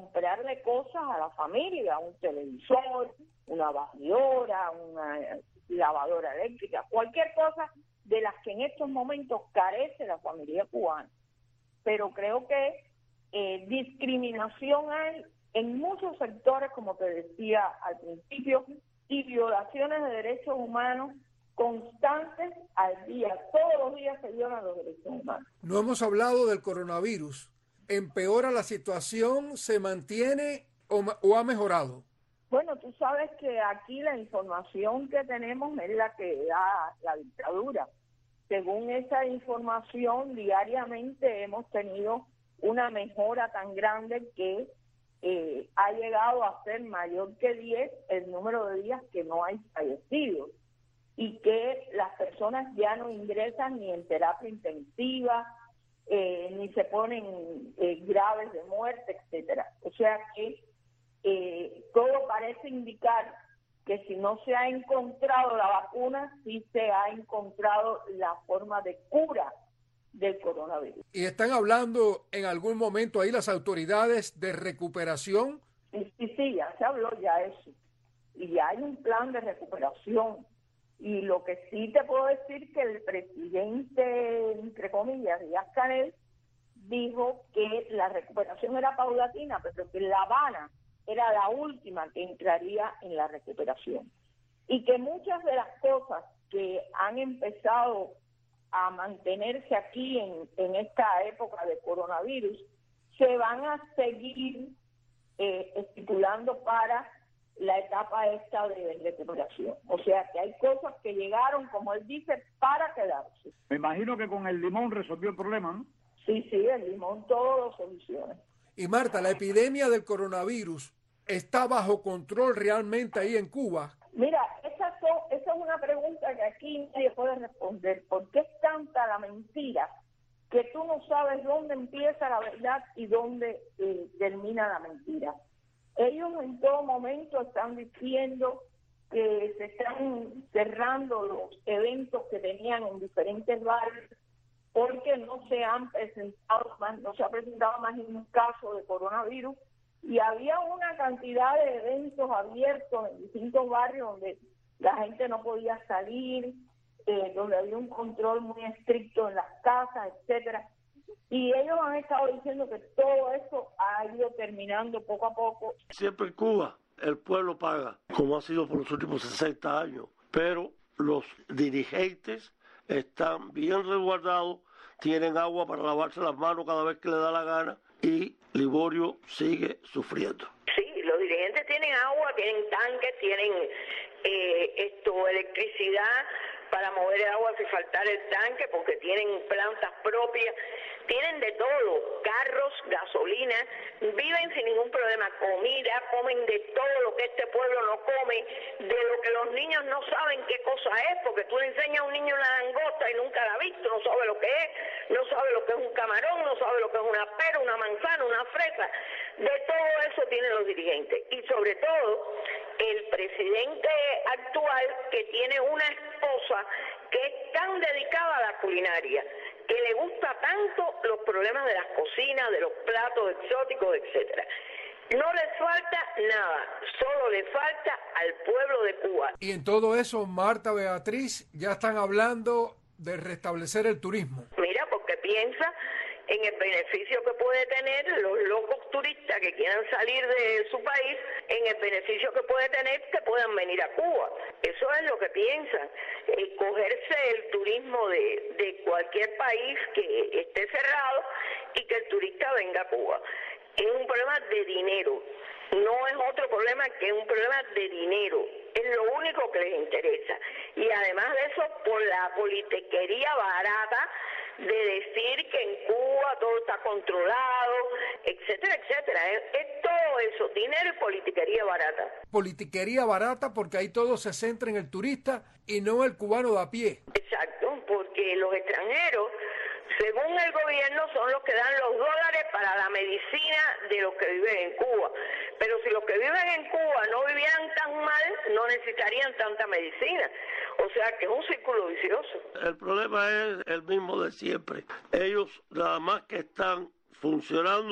comprarle cosas a la familia, un televisor, una batidora, una lavadora eléctrica, cualquier cosa de las que en estos momentos carece la familia cubana. Pero creo que eh, discriminación hay en muchos sectores, como te decía al principio, y violaciones de derechos humanos constantes al día. Todos los días se violan los derechos humanos.
No hemos hablado del coronavirus. ¿Empeora la situación? ¿Se mantiene o, o ha mejorado?
Bueno, tú sabes que aquí la información que tenemos es la que da la dictadura. Según esa información, diariamente hemos tenido una mejora tan grande que eh, ha llegado a ser mayor que diez el número de días que no hay fallecidos y que las personas ya no ingresan ni en terapia intensiva, eh, ni se ponen eh, graves de muerte, etcétera. O sea que eh, todo parece indicar que si no se ha encontrado la vacuna, sí se ha encontrado la forma de cura del coronavirus.
¿Y están hablando en algún momento ahí las autoridades de recuperación?
Sí, sí, sí, ya se habló ya eso. Y ya hay un plan de recuperación. Y lo que sí te puedo decir que el presidente, entre comillas, Díaz-Canel, dijo que la recuperación era paulatina, pero que La Habana era la última que entraría en la recuperación. Y que muchas de las cosas que han empezado a mantenerse aquí en, en esta época de coronavirus se van a seguir eh, estipulando para la etapa esta de recuperación. O sea que hay cosas que llegaron, como él dice, para quedarse.
Me imagino que con el limón resolvió el problema, ¿no?
Sí, sí, el limón todo lo soluciona.
Y Marta, ¿la epidemia del coronavirus está bajo control realmente ahí en Cuba?
Mira, esa, so, esa es una pregunta que aquí nadie puede responder. ¿Por qué es tanta la mentira que tú no sabes dónde empieza la verdad y dónde eh, termina la mentira? Ellos en todo momento están diciendo que se están cerrando los eventos que tenían en diferentes barrios porque no se han presentado más, no se ha presentado más ningún caso de coronavirus, y había una cantidad de eventos abiertos en distintos barrios donde la gente no podía salir, eh, donde había un control muy estricto en las casas, etcétera. Y ellos han estado diciendo que todo eso ha ido terminando poco a poco.
Siempre en Cuba el pueblo paga, como ha sido por los últimos sesenta años, pero los dirigentes están bien resguardados, tienen agua para lavarse las manos cada vez que le da la gana, y Liborio sigue sufriendo.
Sí, los dirigentes tienen agua, tienen tanques, tienen eh, esto electricidad para mover el agua si faltara el tanque, porque tienen plantas propias, tienen de todo, carros, gasolina, viven sin ningún problema, comida, comen de todo lo que este pueblo no come, de lo que los niños no saben qué cosa es, porque tú le enseñas a un niño una langosta y nunca la ha visto, no sabe lo que es, no sabe lo que es un camarón, no sabe lo que es una pera, una manzana, una fresa, de todo eso tienen los dirigentes. Y sobre todo, el presidente actual, que tiene una esposa que es tan dedicada a la culinaria, que le gusta tanto los problemas de las cocinas, de los platos exóticos, etcétera. No les falta nada, solo le falta al pueblo de Cuba.
Y en todo eso, Marta, Beatriz, ya están hablando de restablecer el turismo.
Mira, porque piensa en el beneficio que puede tener los locos turistas que quieran salir de su país, en el beneficio que puede tener que puedan venir a Cuba. Eso es lo que piensan, eh, cogerse el turismo de, de cualquier país que esté cerrado y que el turista venga a Cuba. Es un problema de dinero, no es otro problema que un problema de dinero. Es lo único que les interesa. Y además de eso, por la politiquería barata de decir que en Cuba todo está controlado, etcétera, etcétera. Es, es todo eso, dinero y politiquería barata.
Politiquería barata porque ahí todo se centra en el turista y no el cubano de a pie.
Exacto, porque los extranjeros, según el gobierno, son los que dan los dólares para la medicina de los que viven en Cuba. Pero si los que viven en Cuba no vivieran tan mal, no necesitarían tanta medicina. O sea que es un círculo vicioso.
El problema es el mismo de siempre. Ellos nada más que están funcionando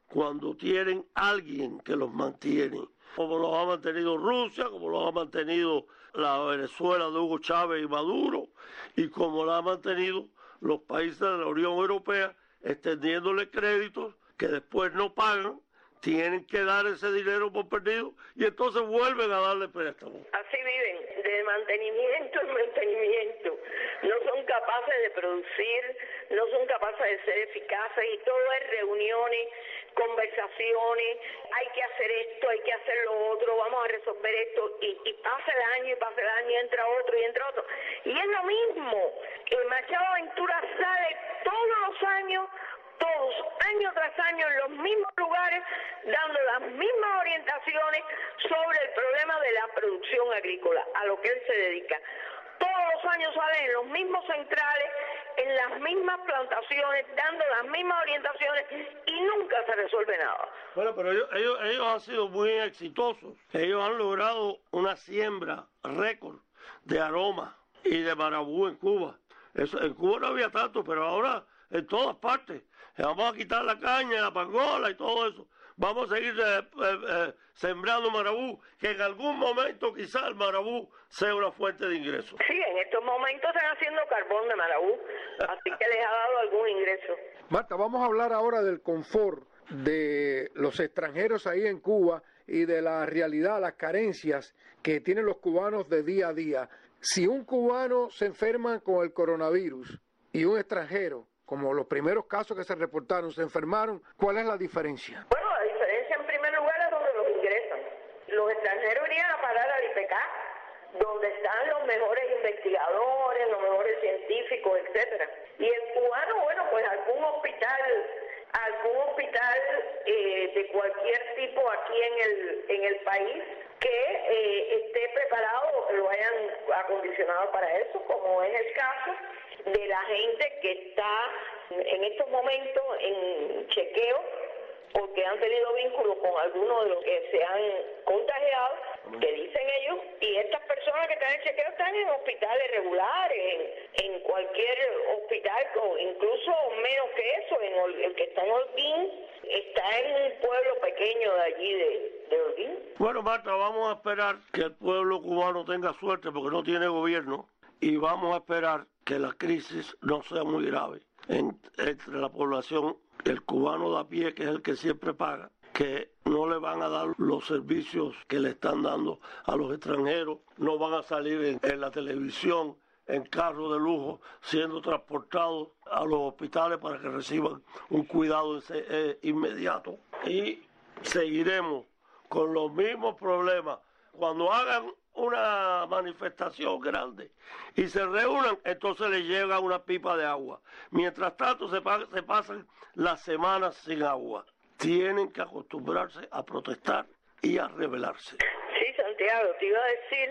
cuando tienen alguien que los mantiene, como los ha mantenido Rusia, como los ha mantenido la Venezuela de Hugo Chávez y Maduro, y como lo han mantenido los países de la Unión Europea, extendiéndole créditos que después no pagan, tienen que dar ese dinero por perdido y entonces vuelven a darle préstamos.
Así viven, de mantenimiento en mantenimiento. No son capaces de producir, no son capaces de ser eficaces y todo es reuniones, conversaciones, hay que hacer esto, hay que hacer lo otro, vamos a resolver esto y, y pasa el año y pasa el año y entra otro y entra otro. Y es lo mismo, el Machado Ventura sale todos los años, todos, año tras año, en los mismos lugares, dando las mismas orientaciones sobre el problema de la producción agrícola, a lo que él se dedica. Todos los años salen en los mismos centrales, en las mismas plantaciones, dando las mismas orientaciones y nunca se resuelve nada.
Bueno, pero ellos, ellos, ellos han sido muy exitosos. Ellos han logrado una siembra récord de aroma y de marabú en Cuba. Eso, en Cuba no había tanto, pero ahora en todas partes. Vamos a quitar la caña, la pangola y todo eso. Vamos a seguir eh, eh, eh, sembrando marabú, que en algún momento quizás el marabú sea una fuente de ingresos.
Sí, en estos momentos están haciendo carbón de marabú, así que les ha dado algún ingreso.
Marta, vamos a hablar ahora del confort de los extranjeros ahí en Cuba y de la realidad, las carencias que tienen los cubanos de día a día. Si un cubano se enferma con el coronavirus y un extranjero, como los primeros casos que se reportaron, se enfermaron, ¿cuál es la diferencia?
Bueno, la diferencia en primer lugar es donde los ingresan. Los extranjeros irían a parar al I P C A, donde están los mejores investigadores, los mejores científicos, etcétera. Y el cubano, bueno, pues algún hospital, algún hospital eh, de cualquier tipo aquí en el en el país que eh, esté preparado, lo hayan acondicionado para eso, como es el caso de la gente que está en estos momentos en chequeo porque han tenido vínculo con algunos de los que se han contagiado, que dicen ellos, y estas personas que están en chequeo están en hospitales regulares, en, en cualquier hospital, incluso menos que eso, en el que está en Holguín, está en un pueblo pequeño de allí de, de Holguín.
Bueno, Marta, vamos a esperar que el pueblo cubano tenga suerte porque no tiene gobierno y vamos a esperar que la crisis no sea muy grave en, entre la población, el cubano de a pie, que es el que siempre paga, que no le van a dar los servicios que le están dando a los extranjeros, no van a salir en, en la televisión, en carros de lujo, siendo transportados a los hospitales para que reciban un cuidado ese, eh, inmediato. Y seguiremos con los mismos problemas. Cuando hagan una manifestación grande y se reúnan, entonces les llega una pipa de agua. Mientras tanto se, pa- se pasan las semanas sin agua. Tienen que acostumbrarse a protestar y a rebelarse.
Sí, Santiago, te iba a decir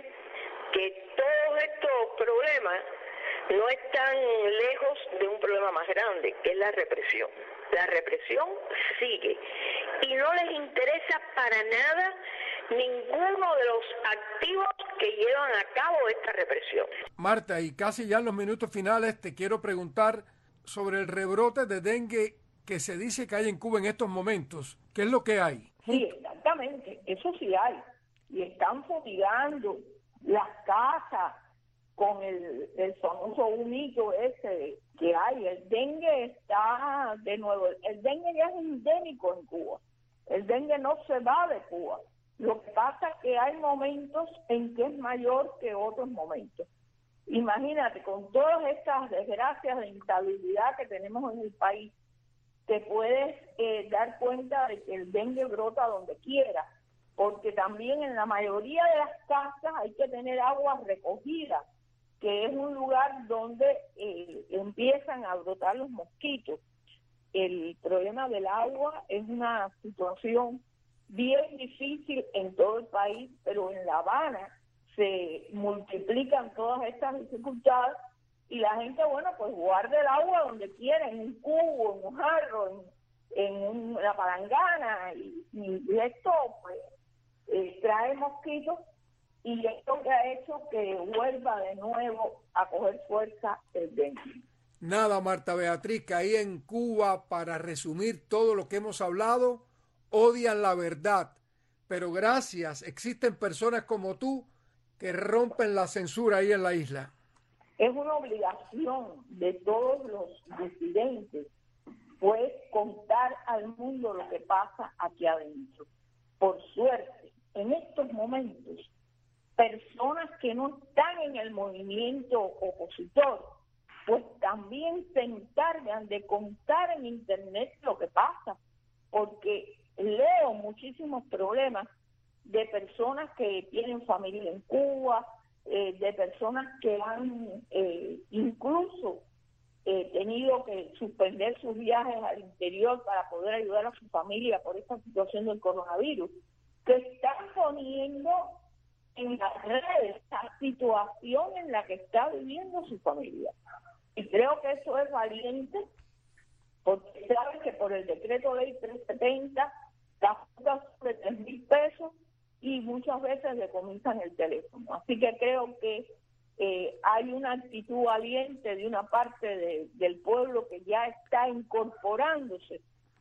que todos estos problemas no están lejos de un problema más grande, que es la represión. La represión sigue y no les interesa para nada ninguno de los activos que llevan a cabo esta represión.
Marta, y casi ya en los minutos finales te quiero preguntar sobre el rebrote de dengue que se dice que hay en Cuba en estos momentos. ¿Qué es lo que hay?
Sí, exactamente, eso sí hay. Y están fumigando las casas con el, el famoso humito ese que hay. El dengue está de nuevo, el dengue ya es endémico en Cuba. El dengue no se va de Cuba. Lo que pasa es que hay momentos en que es mayor que otros momentos. Imagínate, con todas estas desgracias de instabilidad que tenemos en el país, te puedes eh, dar cuenta de que el dengue brota donde quiera, porque también en la mayoría de las casas hay que tener agua recogida, que es un lugar donde eh, empiezan a brotar los mosquitos. El problema del agua es una situación bien difícil en todo el país, pero en La Habana se multiplican todas estas dificultades y la gente, bueno, pues guarda el agua donde quiera, en un cubo, en un jarro, en, en una palangana, y, y esto pues eh, trae mosquitos y esto que ha hecho que vuelva de nuevo a coger fuerza el dengue.
Nada, Marta Beatriz, que ahí en Cuba, para resumir todo lo que hemos hablado, odian la verdad. Pero gracias, existen personas como tú que rompen la censura ahí en la isla.
Es una obligación de todos los disidentes, pues, contar al mundo lo que pasa aquí adentro. Por suerte, en estos momentos, personas que no están en el movimiento opositor, pues también se encargan de contar en internet lo que pasa, porque leo muchísimos problemas de personas que tienen familia en Cuba, eh, de personas que han eh, incluso eh, tenido que suspender sus viajes al interior para poder ayudar a su familia por esta situación del coronavirus, que están poniendo en las redes la situación en la que está viviendo su familia. Y creo que eso es valiente, porque saben que por el decreto ley trescientos setenta, la multa sobre tres mil pesos y muchas veces le comienzan el teléfono. Así que creo que eh, hay una actitud valiente de una parte de, del pueblo que ya está incorporándose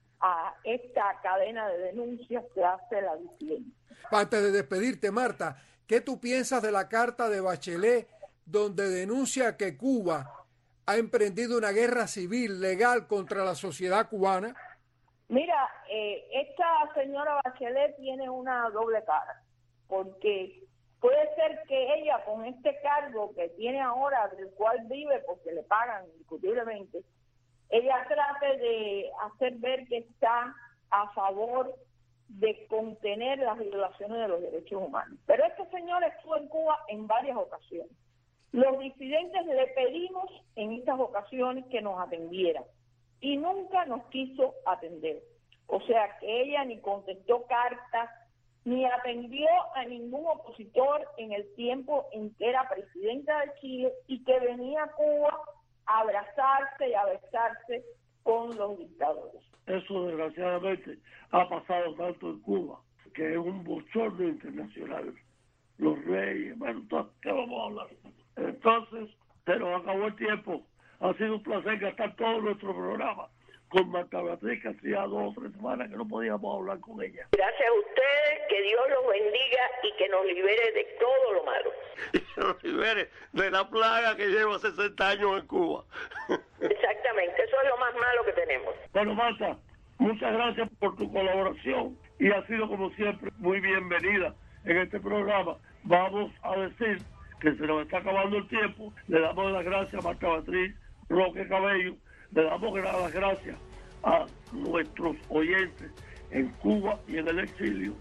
a esta cadena de denuncias que hace la disidencia.
Antes de despedirte, Marta, ¿qué tú piensas de la carta de Bachelet donde denuncia que Cuba ha emprendido una guerra civil legal contra la sociedad cubana?
Mira, eh, esta señora Bachelet tiene una doble cara, porque puede ser que ella con este cargo que tiene ahora, del cual vive porque le pagan indiscutiblemente, ella trate de hacer ver que está a favor de contener las violaciones de los derechos humanos. Pero este señor estuvo en Cuba en varias ocasiones. Los disidentes le pedimos en estas ocasiones que nos atendiera y nunca nos quiso atender. O sea que ella ni contestó cartas, ni atendió a ningún opositor en el tiempo en que era presidenta de Chile y que venía a Cuba a abrazarse y a besarse con los dictadores.
Eso desgraciadamente ha pasado tanto en Cuba, que es un bochorno internacional. Los reyes, bueno, ¿qué vamos a hablar? Entonces, se nos acabó el tiempo. Ha sido un placer gastar todo nuestro programa con Marta Beatriz, que hacía dos o tres semanas que no podíamos hablar con ella.
Gracias a ustedes, que Dios los bendiga y que nos libere de todo lo malo.
Y que nos libere de la plaga que lleva sesenta años en Cuba.
Exactamente, eso es lo más malo que tenemos.
Bueno, Marta, muchas gracias por tu colaboración y ha sido, como siempre, muy bienvenida en este programa. Vamos a decir que se nos está acabando el tiempo. Le damos las gracias a Marta Beatriz Roque Cabello. Le damos las gracias a nuestros oyentes en Cuba y en el exilio,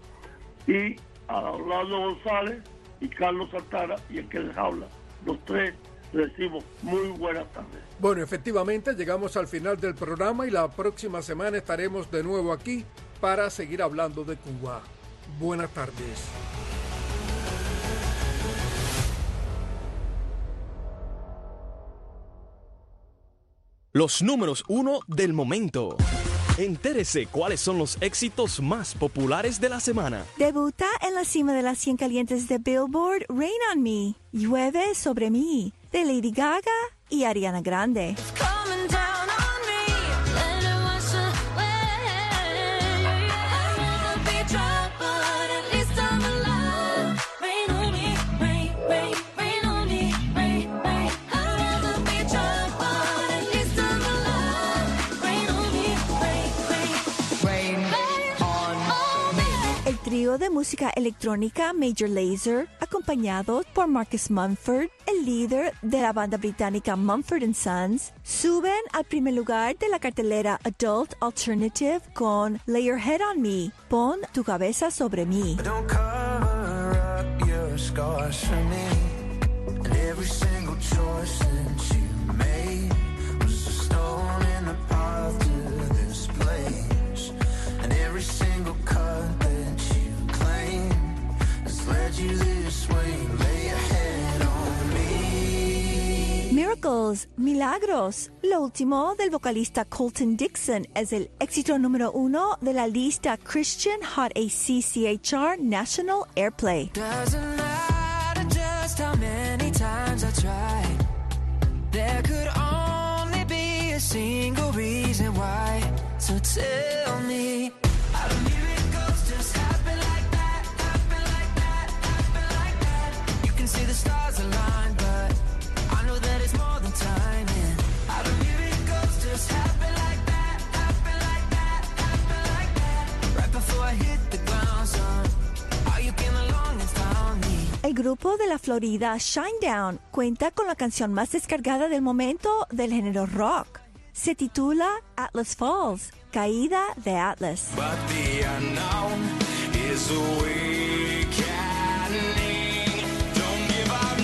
y a Orlando González y Carlos Santana y el que les habla. Los tres les decimos muy buenas tardes.
Bueno, efectivamente llegamos al final del programa y la próxima semana estaremos de nuevo aquí para seguir hablando de Cuba. Buenas tardes.
Los números uno del momento. Entérese cuáles son los éxitos más populares de la semana.
Debuta en la cima de las cien calientes de Billboard Rain on Me, Llueve sobre mí, de Lady Gaga y Ariana Grande. Trío de música electrónica Major Lazer, acompañado por Marcus Mumford, el líder de la banda británica Mumford and Sons, suben al primer lugar de la cartelera Adult Alternative con Lay Your Head on Me, Pon tu cabeza sobre mí. Don't cover up your scars for me. And every single choice that you made was a stone in the path to this place. And every single cut led you this way, lay your head on me. Miracles, Milagros. Lo último del vocalista Colton Dixon es el éxito número uno de la lista Christian Hot A C C H R National Airplay. Doesn't matter just how many times I tried. There could only be
So tell me, how do miracles just happen like that, happen like that, happen like that? You can see the stars align, but I know that it's more than timing. How do miracles just happen like that, happen like that, happen like that? Right before I hit the ground, son, how you came along and found me.
El grupo de la Florida Shinedown cuenta con la canción más descargada del momento del género rock. Se titula Atlas Falls, Caída de Atlas.
But the unknown is awakening. Don't give up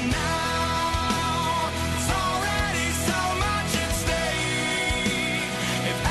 now. It's already so much at stake. If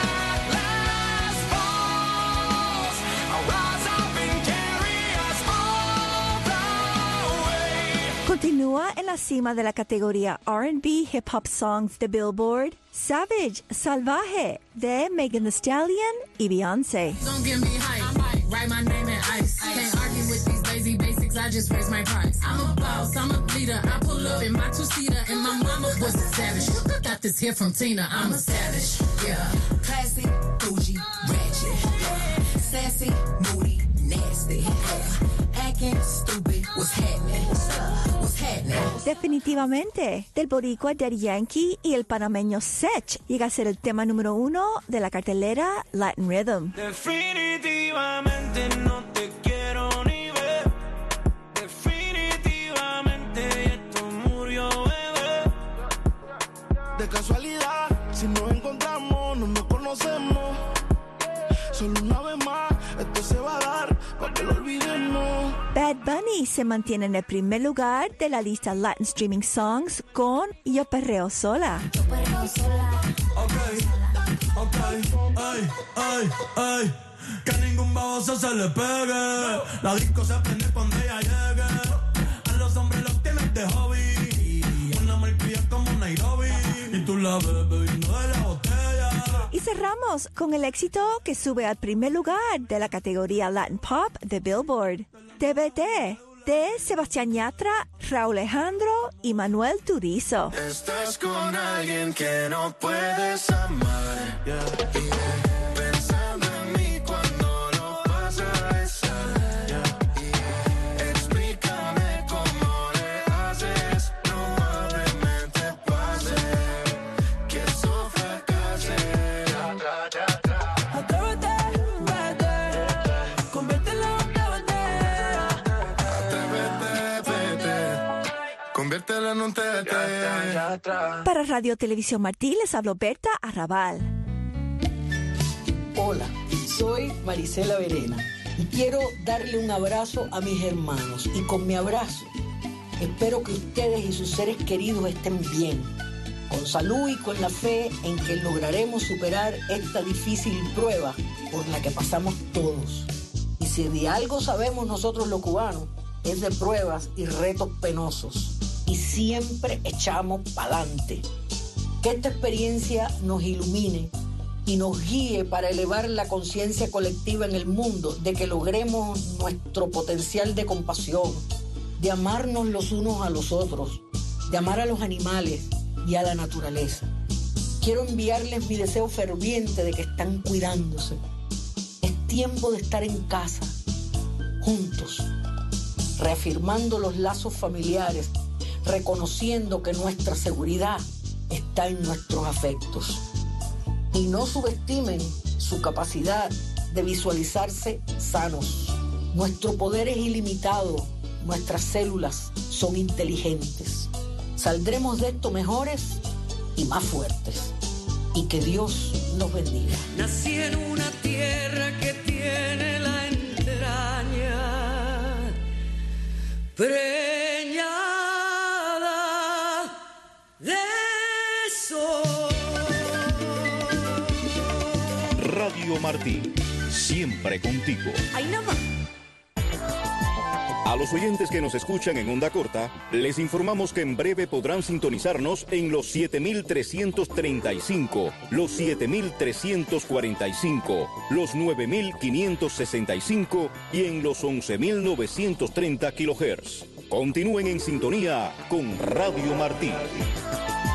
Atlas falls, I'll rise up and carry us all the way.
Continúa en la cima de la categoría R and B Hip Hop Songs de Billboard, Savage, Salvaje, de Megan Thee Stallion y Beyoncé.
Don't give me hype, I'm hype. Write my name in ice. Can't argue with these lazy basics, I just raise my price. I'm a boss, I'm a leader, I pull up in my two-seater, and my mama was a savage. Got this here from Tina, I'm a savage, yeah.
Classy, bougie, ratchet, yeah. Sassy, moody, nasty, yeah. Acting stupid, what's happening? What's happening?
Definitivamente, del boricua Daddy Yankee y el panameño Sech llega a ser el tema número uno de la cartelera Latin Rhythm.
Definitivamente no te quiero ni ver. Definitivamente esto murió, bebé.
De casualidad, si nos encontramos, no nos conocemos. Solo una vez más, esto se va a dar, para que lo olvidemos.
Bad Bunny se mantiene en el primer lugar de la lista Latin Streaming Songs con Yo Perreo Sola.
Yo perreo sola. Ok, ok, ay, ay, ay. Que a ningún baboso se le pegue. La disco se prende cuando ella llegue. A los hombres los tienes de hobby. Una marquilla como Nairobi. Y tú la ves bebiendo de la botella.
Y cerramos con el éxito que sube al primer lugar de la categoría Latin Pop de Billboard, T B T, de Sebastián Yatra, Raúl Alejandro y Manuel Turizo.
Estás con alguien que no puedes amar. Yeah. Yeah. Pensando en mí cuando lo vas a besar. Yeah. Explícame cómo le haces. Probablemente pase que eso fracase. Atrévete, vete. Conviértelo en T B T. Atrévete, vete. Conviértelo en un T B T.
Para Radio Televisión Martí les habló Berta Arrabal.
Hola, soy Marisela Verena y quiero darle un abrazo a mis hermanos. Y con mi abrazo espero que ustedes y sus seres queridos estén bien, con salud y con la fe en que lograremos superar esta difícil prueba por la que pasamos todos. Y si de algo sabemos nosotros los cubanos, es de pruebas y retos penosos. Y siempre echamos pa'lante. Que esta experiencia nos ilumine y nos guíe para elevar la conciencia colectiva en el mundo, de que logremos nuestro potencial de compasión, de amarnos los unos a los otros, de amar a los animales y a la naturaleza. Quiero enviarles mi deseo ferviente de que están cuidándose. Es tiempo de estar en casa, juntos, reafirmando los lazos familiares, reconociendo que nuestra seguridad está en nuestros afectos. Y no subestimen su capacidad de visualizarse sanos. Nuestro poder es ilimitado, nuestras células son inteligentes. Saldremos de esto mejores y más fuertes. Y que Dios nos bendiga.
Nací en una tierra que tiene la entraña preñada de sol.
Radio Martí, siempre contigo.
Ay, no más.
A los oyentes que nos escuchan en onda corta, les informamos que en breve podrán sintonizarnos en los siete mil trescientos treinta y cinco, los siete mil trescientos cuarenta y cinco, los nueve mil quinientos sesenta y cinco y en los once mil novecientos treinta kilohertz. Continúen en sintonía con Radio Martí.